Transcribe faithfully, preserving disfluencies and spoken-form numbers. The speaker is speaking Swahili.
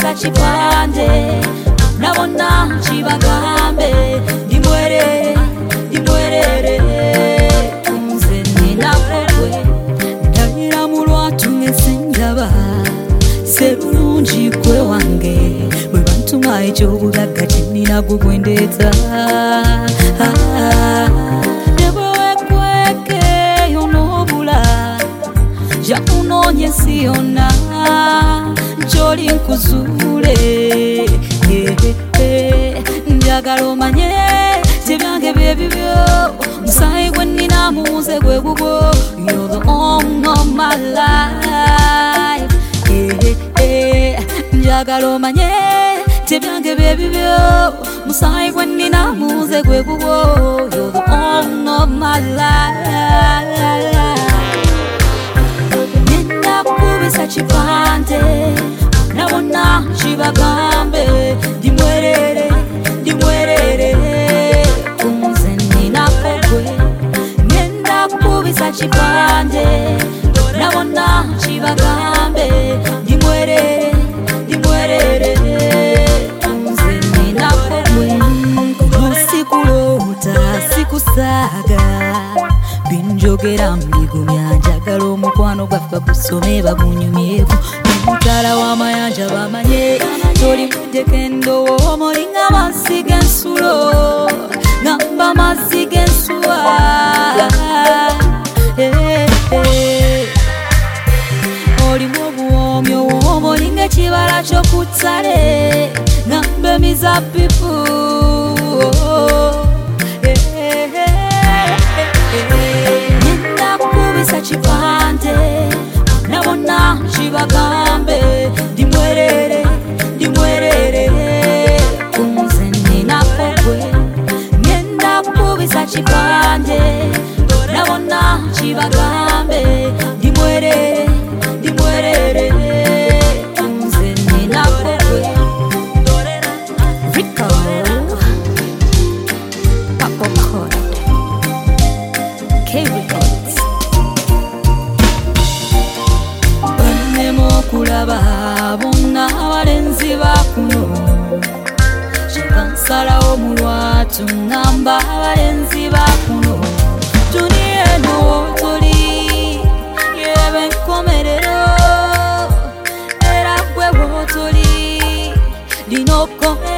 kubisa chipande nabona chibagambe ndimwerere ndimwerere nze ninakwe ndayira mulwatu ngesinjaba serunji kwe wange bwe bantuma ekyobugaga kinina gugwendeza nebwekweke yonobula jakunonye siyona njoli nkuzule njagala omanye tebyange byebibyo musayi gwe nina muze gwe gugwo you're the owner of my life njagala omanye tebyange byebibyo musayi gwe nina muze gwe gugwo you're the owner of my life nina kubisa chipande nabona chibagambe ndimwerere ndimwerere nze ninakwe nina kubisa chipande nabona chibagambe ndimwerere ndimwerere nze ninakwe sikulota sikusaga binjogera mligumya njagala omukwano gwaffe gusome bagunyumyeku mutala w'amayanja bamanye toli mujjeko endowo omulinga mazzi g'ensulo ngamba mazzi g'ensuwa olimu obuwoomi owomulinga ekibala ky'okuttale ngamba emizabbibu nina kubisa chipande nabona chibagambe ndimwerere ndimwerere nze ninakwe nina kubisa chipande nabona chibagambe ndimwerere ndimwerere nze ninakwe Rico Papo Code K-Records kulaba bonna abalenzi bakuno kikansalawo mulwatu ngamba abalenzi bakuno tuniye n'otoli yebe nkomerero era gwe wotoli linoko